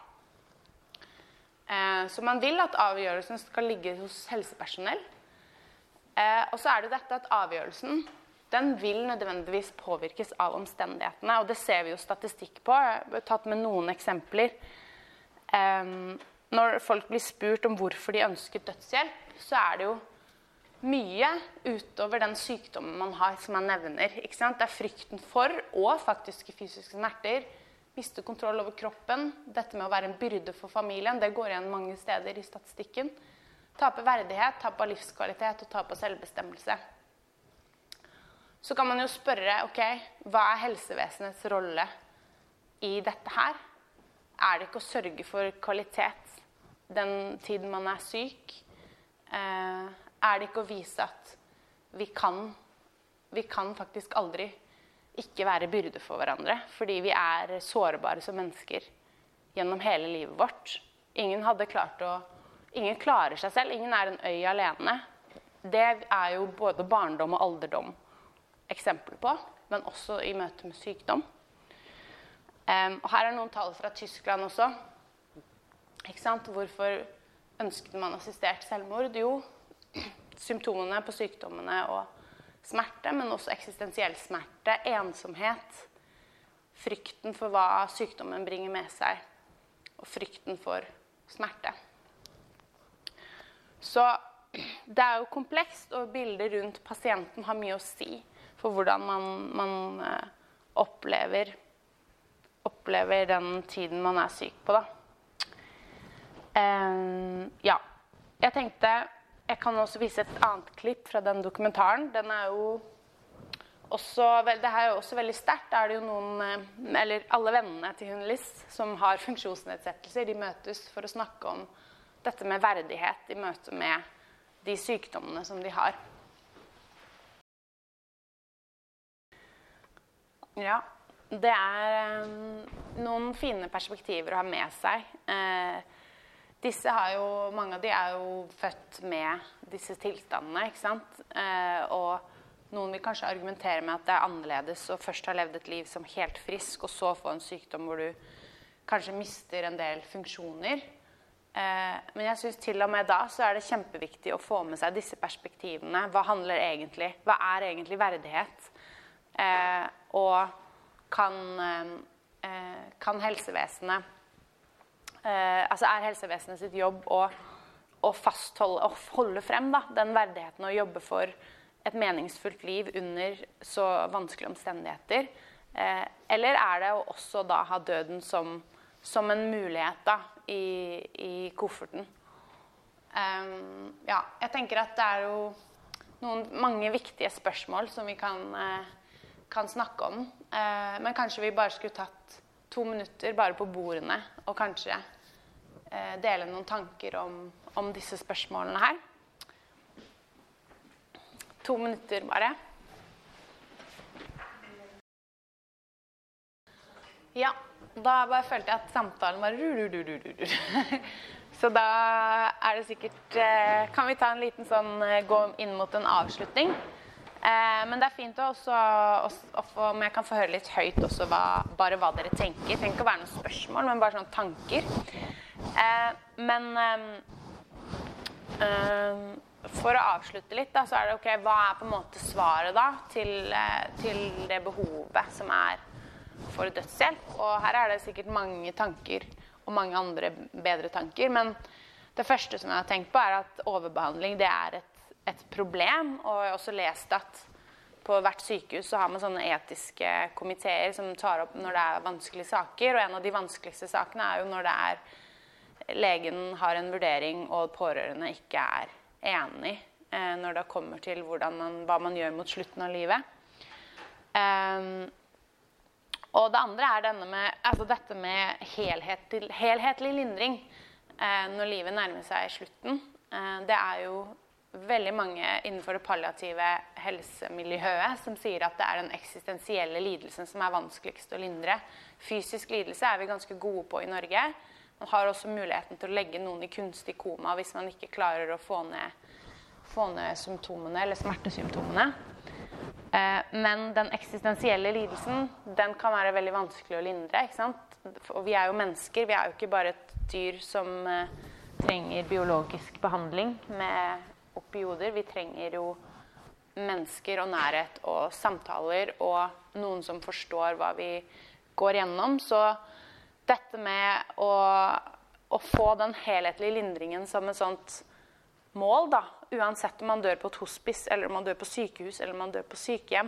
Så man vil at avgjørelsen skal ligge hos helsepersonell. Og så det jo dette at avgjørelsen, den vil nødvendigvis påvirkes av omstendighetene, og det ser vi jo statistikk på. Jeg har tatt med noen eksempler. Når folk blir spurt om hvorfor de ønsker dødshjelp, så det jo mye utover den sykdommen man har, som man nevner. Ikke sant? Det frykten for, og faktiske fysiske smerter, miste kontroll over kroppen, dette med å være en byrde for familien, det går igjen mange steder i statistikken. Tape verdighet, tape livskvalitet og tape selvbestemmelse. Så kan man jo spørre, ok, hva helsevesenets rolle i dette her? Det ikke å sørge for kvalitet den tiden man syk? Det ikke å vise at vi kan faktisk aldri ikke være byrde for hverandre, fordi vi sårbare som mennesker gjennom hele livet vårt. Ingen klarer seg selv, ingen en øy alene. Det jo både barndom og alderdom eksempel på, men også i møte med sykdom. Og her noen tall fra Tyskland også. Ikke sant? Hvorfor ønsket man assistert selvmord? Jo, symptomene på sykdommene og smerte, men også eksistensiell smerte, ensomhet, frykten for hva sykdommen bringer med seg, og frykten for smerte. Så det jo komplekst, og bilder rundt pasienten har mye å si for hvordan man opplever den tiden man syk på. Da. Ja, jeg tenkte jeg kan også vise et annet klipp fra den dokumentaren. Den jo også, det jo også veldig sterkt. Det jo noen, eller alle vennene til hun Liz som har funksjonsnedsettelser, de møtes for å snakke om dette med verdighet i møte med de sykdommene som de har. Ja, det noen fine perspektiver å ha med seg. Disse mange av de jo født med disse tilstandene, ikke sant? Og noen vil kanskje argumentere med at det annerledes å først ha levd et liv som helt frisk, og så få en sykdom hvor du kanskje mister en del funksjoner. Men jeg synes til og med da så det kjempeviktig å få med seg disse perspektivene. Hva egentlig verdighet? Og kan helsevesenet, altså helsevesenet sitt jobb å fastholde, å holde frem da, den verdigheten å jobbe for et meningsfullt liv under så vanskelige omstendigheter, eller det å også da ha døden som en mulighet da, i kofferten. Ja, jeg tenker at det jo mange viktige spørsmål som vi kan snakke om, men kanskje vi bare skulle tatt 2 minutter bare på bordene, og kanskje dele noen tanker om disse spørsmålene her. 2 minutter bare. Ja, da bare følte jeg at samtalen var Så da det sikkert, kan vi ta en liten sånn, gå inn mot en avslutning. Men det fint også, om jeg kan få høre litt høyt også bare hva dere tenker. Det trenger ikke å være noen spørsmål, men bare sånne tanker. For å avslutte litt da, så det ok, hva på en måte svaret da til det behovet som for dødshjelp? Og her det sikkert mange tanker og mange andre bedre tanker, men det første som jeg har tenkt på at overbehandling det et problem, og jeg har også lest at på hvert sykehus så har man sånne etiske komiteer som tar opp når det vanskelige saker, og en av de vanskeligste sakene jo når det legen har en vurdering og pårørende ikke enig når det kommer til hva man gjør mot slutten av livet. Og det andre dette med helhetlig lindring når livet nærmer seg slutten. Det jo veldig mange innenfor det palliative helsemiljøet som sier at det den eksistensielle lidelsen som vanskeligst å lindre. Fysisk lidelse vi ganske gode på i Norge. Man har også muligheten til å legge noen i kunstig koma hvis man ikke klarer å få ned symptomene eller smertesymptomene. Men den eksistensielle lidelsen, den kan være veldig vanskelig å lindre, ikke sant? Og vi jo mennesker, vi jo ikke bare et dyr som trenger biologisk behandling med opioider. Vi trenger jo mennesker og nærhet og samtaler og noen som forstår hva vi går gjennom. Så dette med å få den helhetlige lindringen som et sånt mål da, uansett om man dør på et hospice, eller om man dør på sykehus, eller om man dør på sykehjem,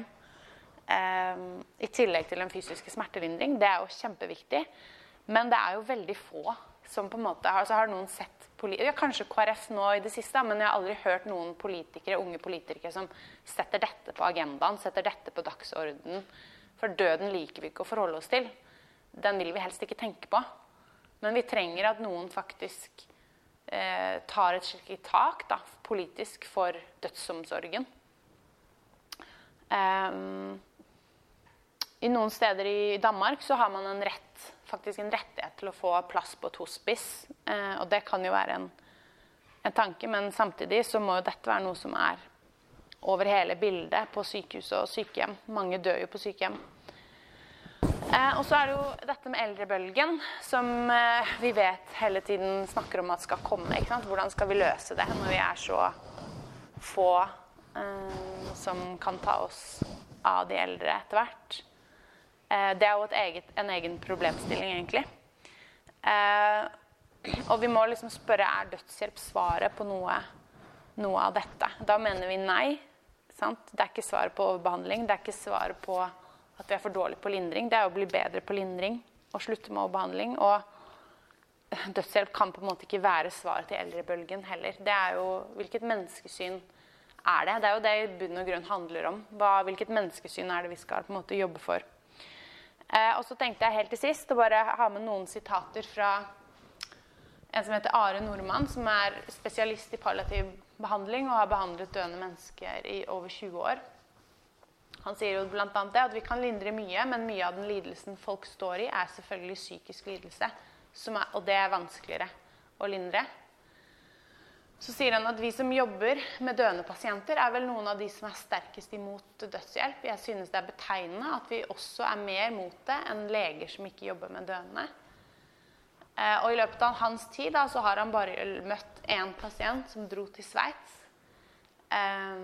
i tillegg til den fysiske smertelindring, det jo kjempeviktig. Men det jo veldig få som på en måte har noen sett kanskje KrF nå i det siste, men jeg har aldri hørt noen politikere, unge politikere som setter dette på agendaen, setter dette på dagsordenen. For døden liker vi ikke å forholde oss til. Den vil vi helst ikke tenke på. Men vi trenger at noen faktisk tar et skikkelig tak da, politisk for dødsomsorgen. I noen steder i Danmark så har man faktisk en rettighet til å få plass på et hospice, og det kan jo være en tanke, men samtidig så må jo dette være noe som over hele bildet på sykehus og sykehjem. Mange dør jo på sykehjem. Og så det jo dette med eldrebølgen, som vi vet hele tiden snakker om at skal komme, ikke sant? Hvordan skal vi løse det når vi så få som kan ta oss av de eldre etter hvert? Det jo en egen problemstilling, egentlig. Og vi må liksom spørre, dødshjelp svaret på noe av dette? Da mener vi nei, sant? Det ikke svaret på overbehandling, det ikke svaret på at vi for dårlig på lindring. Det å bli bedre på lindring og slutte med overbehandling. Og dødshjelp kan på en måte ikke være svaret til eldrebølgen heller. Det jo hvilket menneskesyn det? Det jo det i bunn og grunn handler om. Hvilket menneskesyn det vi skal på en måte jobbe for? Og så tenkte jeg helt til sist å bare ha med noen sitater fra en som heter Are Normann, som spesialist i palliativ behandling og har behandlet døende mennesker i over 20 år. Han sier jo blant annet det, at vi kan lindre mye, men mye av den lidelsen folk står i selvfølgelig psykisk lidelse, og det vanskeligere å lindre. Så sier han at vi som jobber med døende pasienter vel noen av de som sterkest imot dødshjelp. Jeg synes det betegnende at vi også mer mot det enn leger som ikke jobber med døende. Og i løpet av hans tid da, så har han bare møtt en pasient som dro til Sveits.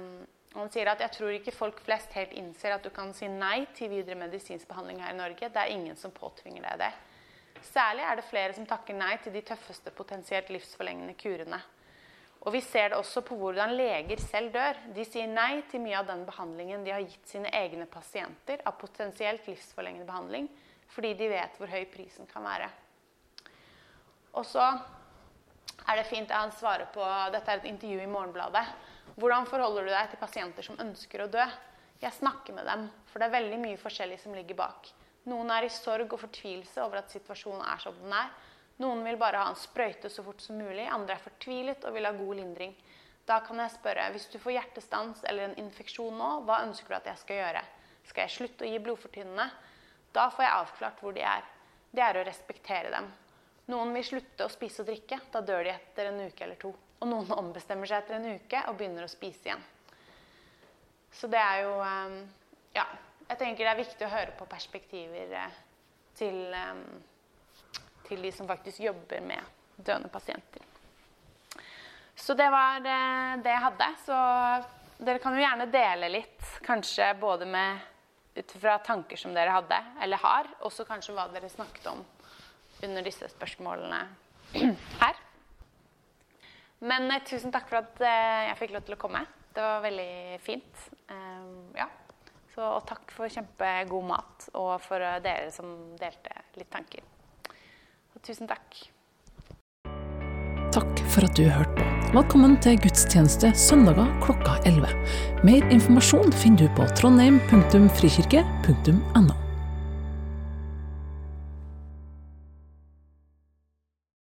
Han sier at jeg tror ikke folk flest helt innser at du kan si nei til videre medisinsk behandling her i Norge. Det er ingen som påtvinger deg det. Særlig er det flere som takker nei til de tøffeste potensielt livsforlengende kurene. Og vi ser det også på hvordan leger selv dør. De sier nei til mye av den behandlingen de har gitt sine egne pasienter av potensielt livsforlengende behandling, fordi de vet hvor høy prisen kan være. Og så er det fint at han svarer på, dette er et intervju i Morgenbladet, hvordan forholder du deg til pasienter som ønsker å dø? Jeg snakker med dem, for det er veldig mye forskjellig som ligger bak. Noen er i sorg og fortvilelse over at situasjonen er som den er. Noen vil bare ha en sprøyte så fort som mulig, andre er fortvilet og vil ha god lindring. Da kan jeg spørre, hvis du får hjertestans eller en infeksjon nå, hva ønsker du at jeg skal gjøre? Skal jeg slutte å gi blodfortynnende? Da får jeg avklart hvor de er. Det er å respektere dem. Noen vil slutte å spise og drikke, da dør de etter en uke eller 2. Og noen ombestemmer seg etter en uke og begynner å spise igjen. Så det er jo, ja, jeg tenker det er viktig å høre på perspektiver til de som faktisk jobber med døende pasienter. Så det var det jeg hadde. Så dere kan jo gjerne dele litt, kanskje både ut fra tanker som dere hadde, eller har, og så kanskje hva dere snakket om under disse spørsmålene her. Men tusen takk for at jeg fikk lov til å komme. Det var veldig fint. Ja. Og takk for kjempegod mat, og for dere som delte litt tanker. Og tusen takk. Takk for at du hørte på. Velkommen til gudstjeneste søndager klokka 11. Mer informasjon finner du på trondheim.frikirke.no.